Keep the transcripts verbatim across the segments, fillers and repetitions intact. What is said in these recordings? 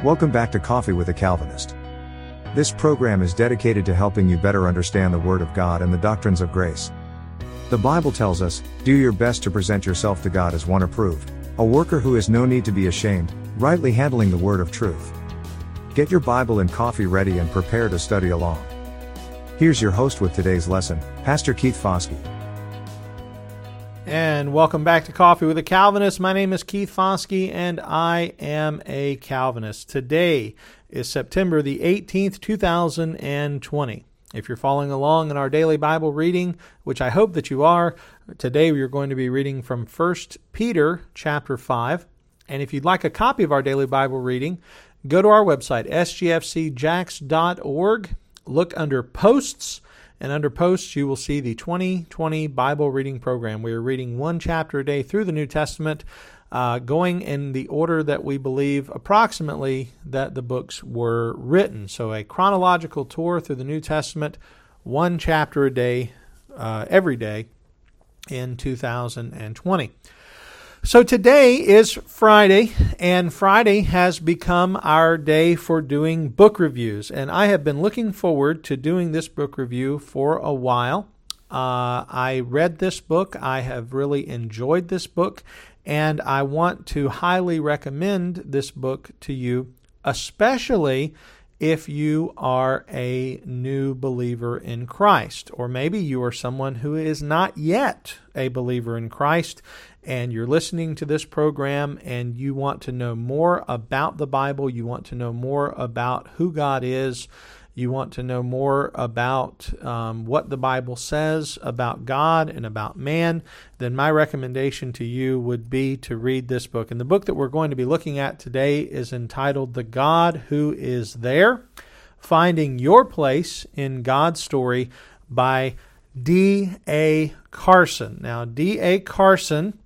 Welcome back to Coffee with a Calvinist. This program is dedicated to helping you better understand the Word of God and the doctrines of grace. The Bible tells us, "Do your best to present yourself to God as one approved, a worker who has no need to be ashamed, rightly handling the word of truth." Get your Bible and coffee ready and prepare to study along. Here's your host with today's lesson, Pastor Keith Foskey. And welcome back to Coffee with a Calvinist. My name is Keith Foskey, and I am a Calvinist. Today is September the eighteenth, two thousand twenty. If you're following along in our daily Bible reading, which I hope that you are, today we are going to be reading from First Peter chapter five. And if you'd like a copy of our daily Bible reading, go to our website, s g f c jax dot org, look under Posts, and under Posts, you will see the twenty twenty Bible Reading Program. We are reading one chapter a day through the New Testament, uh, going in the order that we believe approximately that the books were written. So a chronological tour through the New Testament, one chapter a day, uh, every day in two thousand twenty. So today is Friday, and Friday has become our day for doing book reviews. And I have been looking forward to doing this book review for a while. Uh, I read this book. I have really enjoyed this book, and I want to highly recommend this book to you, especially if you are a new believer in Christ, or maybe you are someone who is not yet a believer in Christ, and you're listening to this program and you want to know more about the Bible, you want to know more about who God is, you want to know more about um, what the Bible says about God and about man, then my recommendation to you would be to read this book. And the book that we're going to be looking at today is entitled The God Who Is There, Finding Your Place in God's Story by D A Carson. Now, D A Carson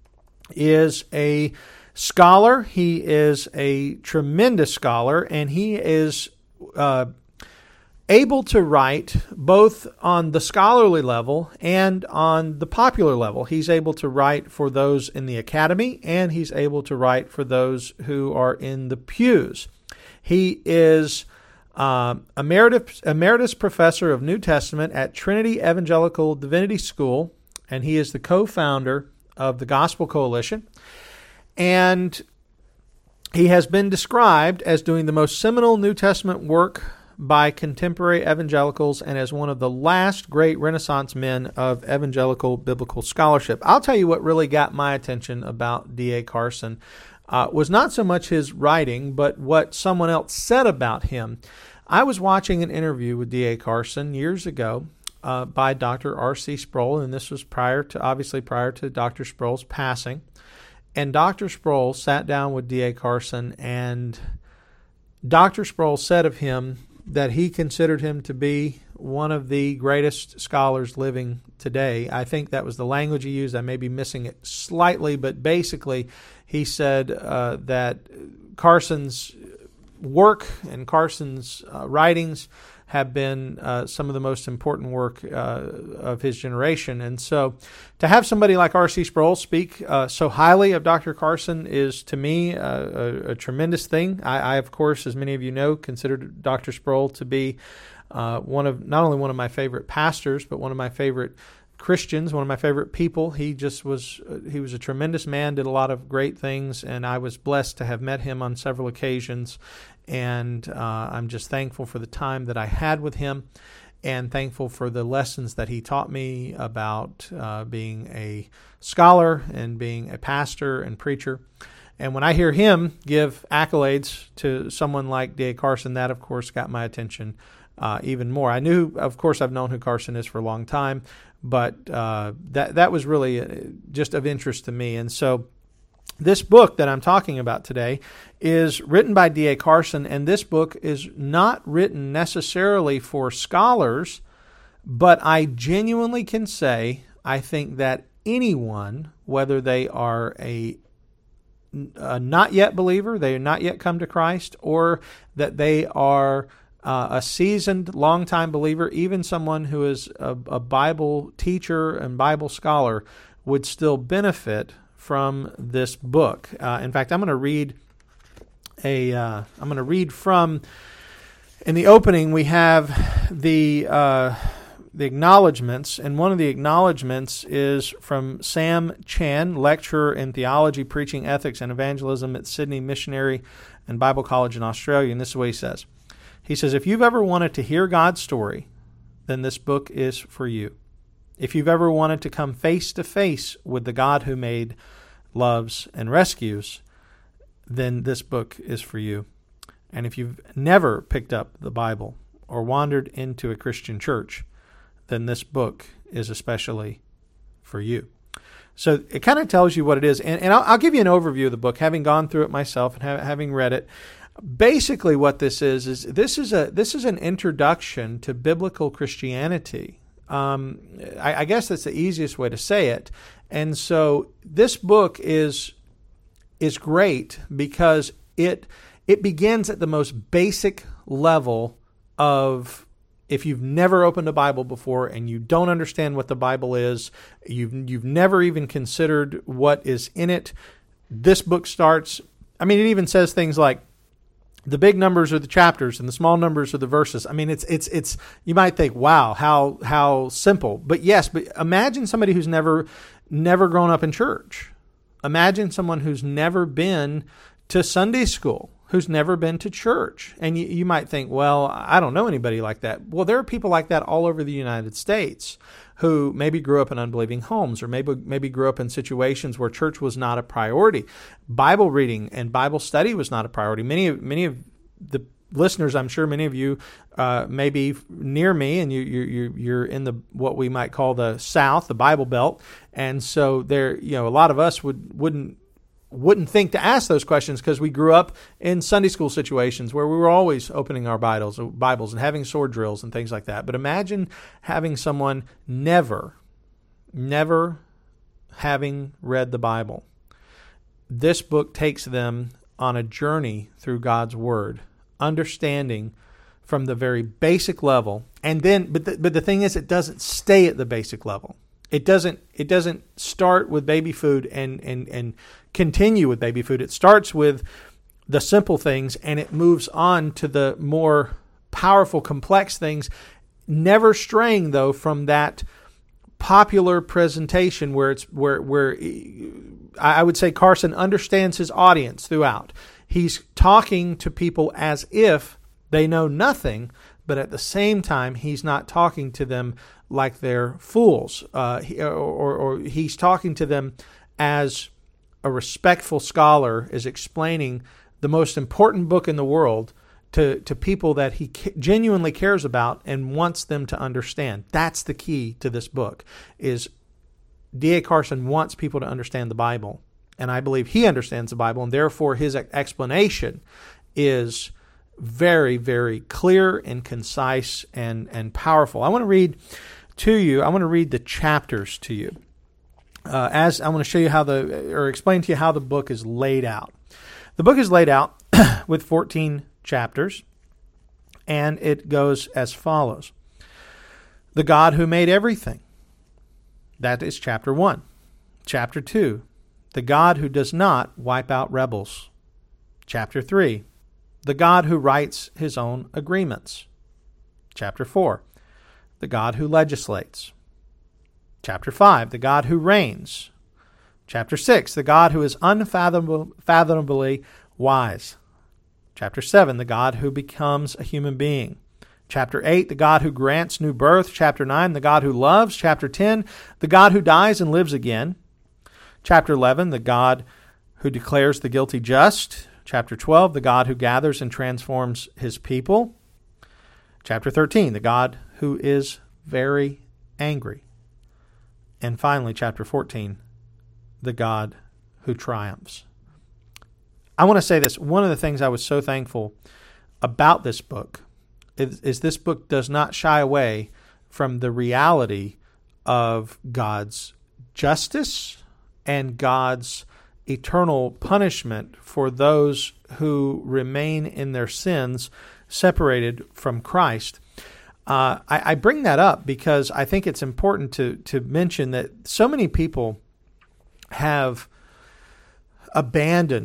is a scholar. He is a tremendous scholar, and he is uh, able to write both on the scholarly level and on the popular level. He's able to write for those in the academy, and he's able to write for those who are in the pews. He is uh, emeritus, emeritus professor of New Testament at Trinity Evangelical Divinity School, and he is the co-founder of the Gospel Coalition, and he has been described as doing the most seminal New Testament work by contemporary evangelicals and as one of the last great Renaissance men of evangelical biblical scholarship. I'll tell you what really got my attention about D A Carson uh, was not so much his writing, but what someone else said about him. I was watching an interview with D A Carson years ago Uh, by Doctor R C Sproul, and this was prior to, obviously prior to Doctor Sproul's passing. And Doctor Sproul sat down with D A Carson, and Doctor Sproul said of him that he considered him to be one of the greatest scholars living today. I think that was the language he used. I may be missing it slightly, but basically he said uh, that Carson's work and Carson's uh, writings have been uh, some of the most important work uh, of his generation. And so to have somebody like R C Sproul speak uh, so highly of Doctor Carson is, to me, uh, a, a tremendous thing. I, I, of course, as many of you know, consider Doctor Sproul to be uh, one of not only one of my favorite pastors, but one of my favorite Christians, one of my favorite people. He just was, he was a tremendous man, did a lot of great things, and I was blessed to have met him on several occasions. And uh, I'm just thankful for the time that I had with him, and thankful for the lessons that he taught me about uh, being a scholar and being a pastor and preacher. And when I hear him give accolades to someone like D A Carson, that, of course, got my attention uh, even more. I knew, of course, I've known who Carson is for a long time, but uh, that that was really just of interest to me. And so this book that I'm talking about today is written by D A Carson, and this book is not written necessarily for scholars, but I genuinely can say I think that anyone, whether they are a, a not yet believer, they are not yet come to Christ, or that they are uh, a seasoned, long-time believer, even someone who is a, a Bible teacher and Bible scholar, would still benefit from this book. Uh, in fact, I'm going to read a. Uh, I'm going to read from. In the opening, we have the uh, the acknowledgments, and one of the acknowledgments is from Sam Chan, lecturer in theology, preaching, ethics, and evangelism at Sydney Missionary and Bible College in Australia. And this is what he says. He says, if you've ever wanted to hear God's story, then this book is for you. If you've ever wanted to come face to face with the God who made, loves, and rescues, then this book is for you. And if you've never picked up the Bible or wandered into a Christian church, then this book is especially for you. So it kind of tells you what it is. And, and I'll, I'll give you an overview of the book, having gone through it myself and ha- having read it. Basically what this is, is this is a this is an introduction to biblical Christianity. Um, I, I guess that's the easiest way to say it. And so this book is is great because it it begins at the most basic level of, if you've never opened a Bible before and you don't understand what the Bible is, you've you've never even considered what is in it, this book starts. I mean, it even says things like the big numbers are the chapters and the small numbers are the verses. I mean, it's it's it's. You might think, wow, how how simple. But yes, but imagine somebody who's never never grown up in church. Imagine someone who's never been to Sunday school, who's never been to church. And you, you might think, well, I don't know anybody like that. Well, there are people like that all over the United States who maybe grew up in unbelieving homes, or maybe maybe grew up in situations where church was not a priority. Bible reading and Bible study was not a priority. Many of many of the listeners, I'm sure many of you uh, may be near me, and you, you, you're in the what we might call the South, the Bible Belt, and so there, you know, a lot of us would wouldn't. wouldn't think to ask those questions because we grew up in Sunday school situations where we were always opening our Bibles, Bibles and having sword drills and things like that. But imagine having someone never, never having read the Bible. This book takes them on a journey through God's Word, understanding from the very basic level. And then, but the, but the thing is, it doesn't stay at the basic level. It doesn't. It doesn't start with baby food and and and continue with baby food. It starts with the simple things and it moves on to the more powerful, complex things. Never straying though from that popular presentation where it's where where I would say Carson understands his audience throughout. He's talking to people as if they know nothing, but at the same time, he's not talking to them like they're fools, uh, he, or, or, or he's talking to them as a respectful scholar is explaining the most important book in the world to, to people that he genuinely cares about and wants them to understand. That's the key to this book, is D A Carson wants people to understand the Bible, and I believe he understands the Bible, and therefore his explanation is very, very clear and concise and, and powerful. I want to read to you, I want to read the chapters to you. Uh, as I want to show you how the, or explain to you how the book is laid out. The book is laid out with fourteen chapters, and it goes as follows. The God who made everything. That is chapter one. Chapter two. The God who does not wipe out rebels. Chapter three. The God who writes his own agreements. Chapter four. The God who legislates. Chapter five, the God who reigns. Chapter six, the God who is unfathomably wise. Chapter seven, the God who becomes a human being. Chapter eight, the God who grants new birth. Chapter nine, the God who loves. Chapter ten, the God who dies and lives again. Chapter eleven, the God who declares the guilty just. Chapter twelve, the God who gathers and transforms his people. Chapter thirteen, the God who is very angry. And finally, chapter fourteen, the God who triumphs. I want to say this. One of the things I was so thankful about this book is, is this book does not shy away from the reality of God's justice and God's eternal punishment for those who remain in their sins separated from Christ. Uh, I, I bring that up because I think it's important to to mention that so many people have abandoned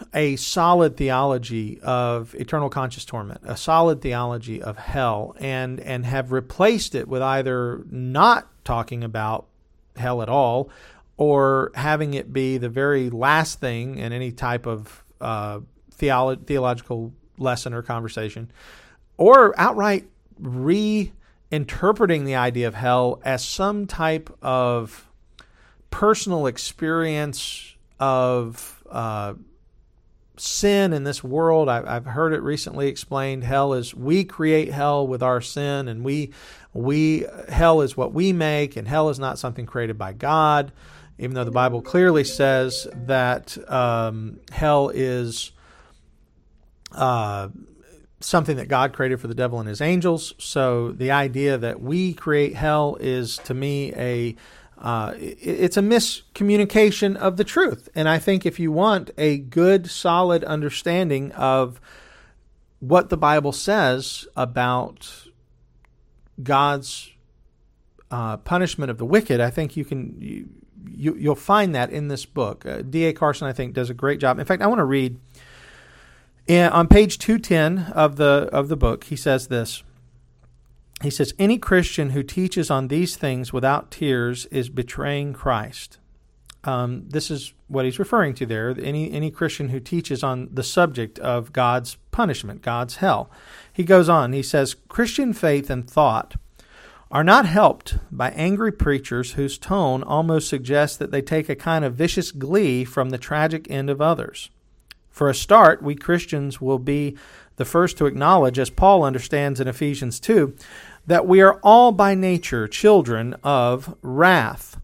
a solid theology of eternal conscious torment, a solid theology of hell, and and have replaced it with either not talking about hell at all, or having it be the very last thing in any type of uh, theolo- theological lesson or conversation, or outright reinterpreting the idea of hell as some type of personal experience of uh, sin in this world. I, I've heard it recently explained. Hell is, we create hell with our sin, and we we hell is what we make, and hell is not something created by God. Even though the Bible clearly says that um, hell is uh, something that God created for the devil and his angels. So the idea that we create hell is, to me, a uh, it's a miscommunication of the truth. And I think if you want a good, solid understanding of what the Bible says about God's uh, punishment of the wicked, I think you can you, you, you'll find that in this book. Uh, D A Carson, I think, does a great job. In fact, I want to read in, on page two ten of the of the book. He says this. He says, "Any Christian who teaches on these things without tears is betraying Christ." Um, this is what he's referring to there. Any any Christian who teaches on the subject of God's punishment, God's hell. He goes on. He says, "Christian faith and thought are not helped by angry preachers whose tone almost suggests that they take a kind of vicious glee from the tragic end of others. For a start, we Christians will be the first to acknowledge, as Paul understands in Ephesians two, that we are all by nature children of wrath."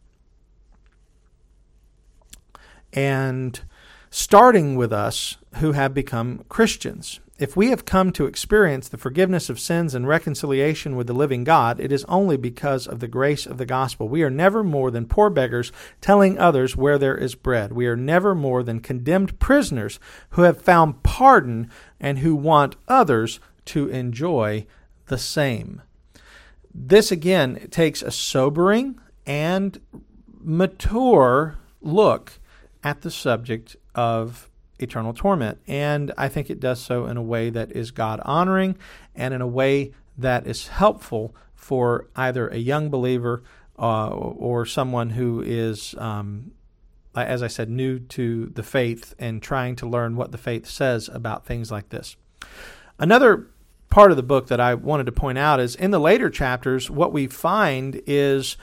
And starting with us who have become Christians. If we have come to experience the forgiveness of sins and reconciliation with the living God, it is only because of the grace of the gospel. We are never more than poor beggars telling others where there is bread. We are never more than condemned prisoners who have found pardon and who want others to enjoy the same. This, again, takes a sobering and mature look at the subject of eternal torment. And I think it does so in a way that is God-honoring and in a way that is helpful for either a young believer uh, or someone who is, um, as I said, new to the faith and trying to learn what the faith says about things like this. Another part of the book that I wanted to point out is in the later chapters, what we find is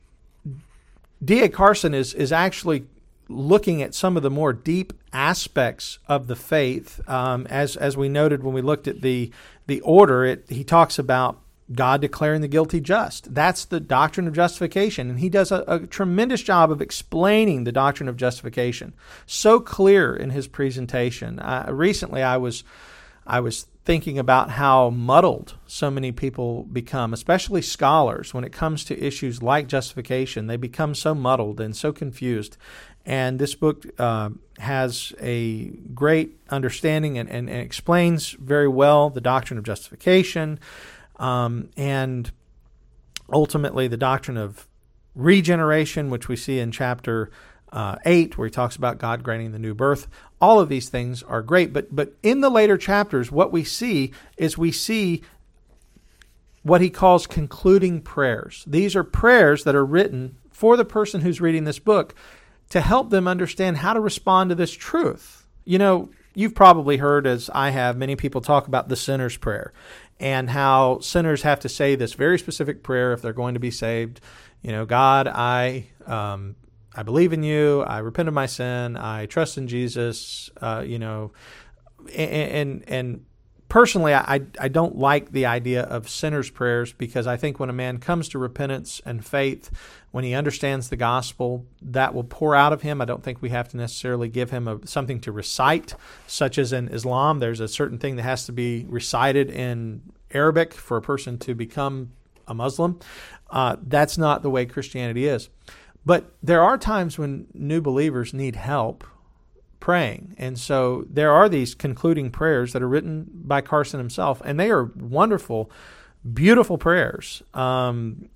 D A Carson is, is actually looking at some of the more deep aspects of the faith. Um, as as we noted when we looked at the the order, it, he talks about God declaring the guilty just. That's the doctrine of justification, and he does a, a tremendous job of explaining the doctrine of justification. So clear in his presentation. Uh, recently, I was I was thinking about how muddled so many people become, especially scholars, when it comes to issues like justification. They become so muddled and so confused. And this book uh, has a great understanding and, and, and explains very well the doctrine of justification um, and ultimately the doctrine of regeneration, which we see in chapter uh, eight, where he talks about God granting the new birth. All of these things are great. But, but in the later chapters, what we see is we see what he calls concluding prayers. These are prayers that are written for the person who's reading this book to help them understand how to respond to this truth. You know, you've probably heard, as I have, many people talk about the sinner's prayer and how sinners have to say this very specific prayer if they're going to be saved. You know, God, I um, I believe in you. I repent of my sin. I trust in Jesus. Uh, you know, and and, and personally, I, I don't like the idea of sinner's prayers, because I think when a man comes to repentance and faith, when he understands the gospel, that will pour out of him. I don't think we have to necessarily give him a, something to recite, such as in Islam. There's a certain thing that has to be recited in Arabic for a person to become a Muslim. Uh, that's not the way Christianity is. But there are times when new believers need help praying. And so there are these concluding prayers that are written by Carson himself, and they are wonderful, beautiful prayers. Um,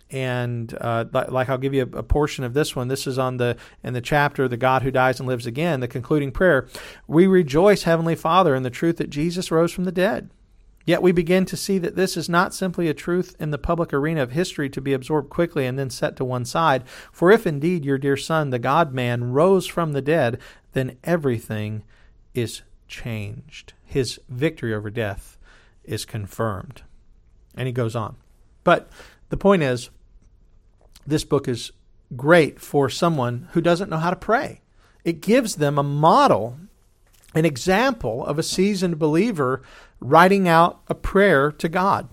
And uh, like I'll give you a, a portion of this one. This is on the in the chapter, The God Who Dies and Lives Again, the concluding prayer. We rejoice, Heavenly Father, in the truth that Jesus rose from the dead. Yet we begin to see that this is not simply a truth in the public arena of history to be absorbed quickly and then set to one side. For if indeed your dear Son, the God-man, rose from the dead, then everything is changed. His victory over death is confirmed. And he goes on. But the point is, this book is great for someone who doesn't know how to pray. It gives them a model, an example of a seasoned believer writing out a prayer to God.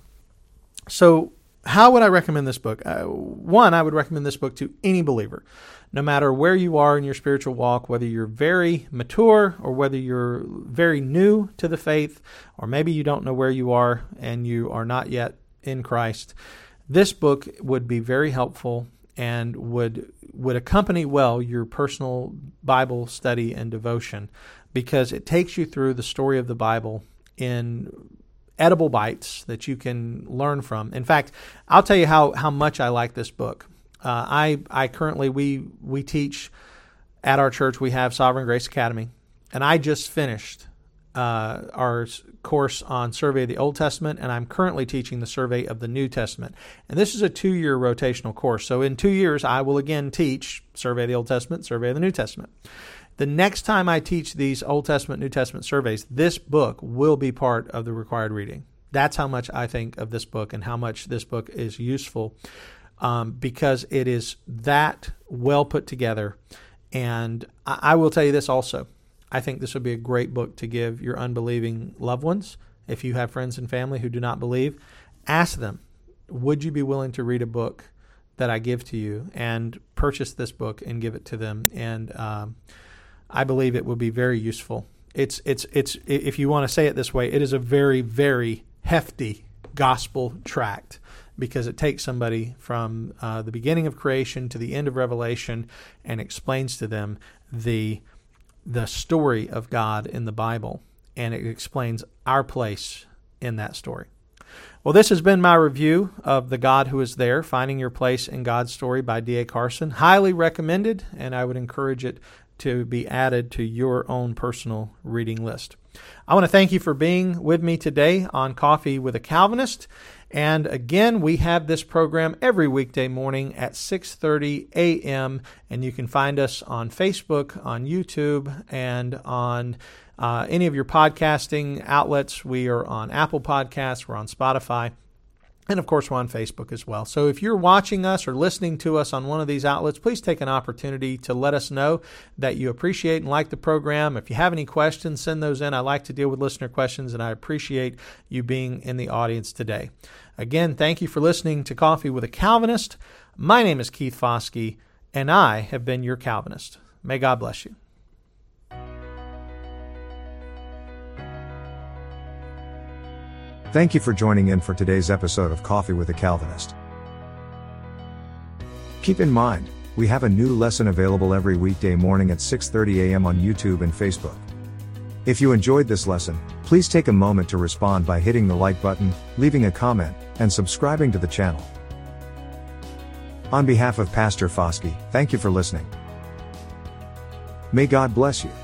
So how would I recommend this book? Uh, one, I would recommend this book to any believer, no matter where you are in your spiritual walk, whether you're very mature or whether you're very new to the faith, or maybe you don't know where you are and you are not yet in Christ. This book would be very helpful and would would accompany well your personal Bible study and devotion, because it takes you through the story of the Bible in edible bites that you can learn from. In fact, I'll tell you how, how much I like this book. Uh, I I currently, we we teach at our church, we have Sovereign Grace Academy, and I just finished uh, our course on Survey of the Old Testament, and I'm currently teaching the Survey of the New Testament. And this is a two-year rotational course. So in two years, I will again teach Survey of the Old Testament, Survey of the New Testament. The next time I teach these Old Testament, New Testament surveys, this book will be part of the required reading. That's how much I think of this book and how much this book is useful, um, because it is that well put together. And I, I will tell you this also. I think this would be a great book to give your unbelieving loved ones. If you have friends and family who do not believe, ask them, would you be willing to read a book that I give to you, and purchase this book and give it to them? And um, I believe it will be very useful. It's it's it's if you want to say it this way, it is a very, very hefty gospel tract, because it takes somebody from uh, the beginning of creation to the end of Revelation and explains to them the the story of God in the Bible, and it explains our place in that story. Well, this has been my review of The God Who Is There, Finding Your Place in God's Story by D A Carson. Highly recommended, and I would encourage it to be added to your own personal reading list. I want to thank you for being with me today on Coffee with a Calvinist. And again, we have this program every weekday morning at six thirty a.m., and you can find us on Facebook, on YouTube, and on uh, any of your podcasting outlets. We are on Apple Podcasts, we're on Spotify, and of course, we're on Facebook as well. So if you're watching us or listening to us on one of these outlets, please take an opportunity to let us know that you appreciate and like the program. If you have any questions, send those in. I like to deal with listener questions, and I appreciate you being in the audience today. Again, thank you for listening to Coffee with a Calvinist. My name is Keith Foskey, and I have been your Calvinist. May God bless you. Thank you for joining in for today's episode of Coffee with a Calvinist. Keep in mind, we have a new lesson available every weekday morning at six thirty a.m. on YouTube and Facebook. If you enjoyed this lesson, please take a moment to respond by hitting the like button, leaving a comment, and subscribing to the channel. On behalf of Pastor Foskey, thank you for listening. May God bless you.